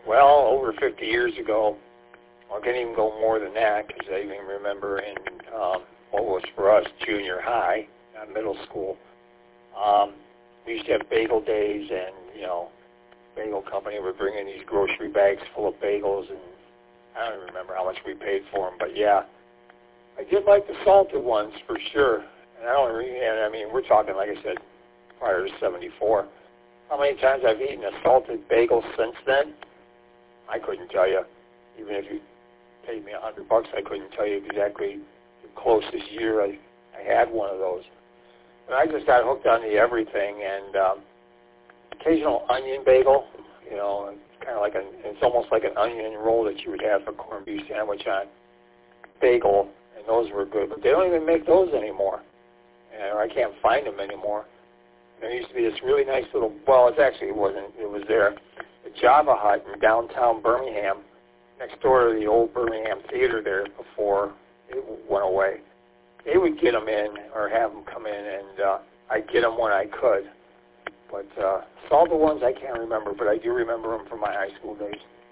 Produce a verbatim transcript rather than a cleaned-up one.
well, over fifty years ago, I can't even go more than that because I even remember in um, what was for us junior high, not middle school, um, we used to have bagel days, and, you know, bagel company would bring in these grocery bags full of bagels, and I don't even remember how much we paid for them, but yeah, I did like the salted ones for sure. And I don't really, and I mean, we're talking, like I said, prior to seventy-four. How many times I've eaten a salted bagel since then, I couldn't tell you. Even if you paid me a hundred bucks, I couldn't tell you exactly the closest year I, I had one of those. But I just got hooked on the everything, and um, occasional onion bagel, you know, kind of like a, it's almost like an onion roll that you would have a corned beef sandwich on bagel, and those were good. But they don't even make those anymore, and I can't find them anymore. There used to be this really nice little, well, it actually it wasn't, it was there, the Java Hut in downtown Birmingham, next door to the old Birmingham Theater there before it went away. They would get them in or have them come in, and uh, I'd get them when I could. But uh, salted ones I can't remember, but I do remember them from my high school days.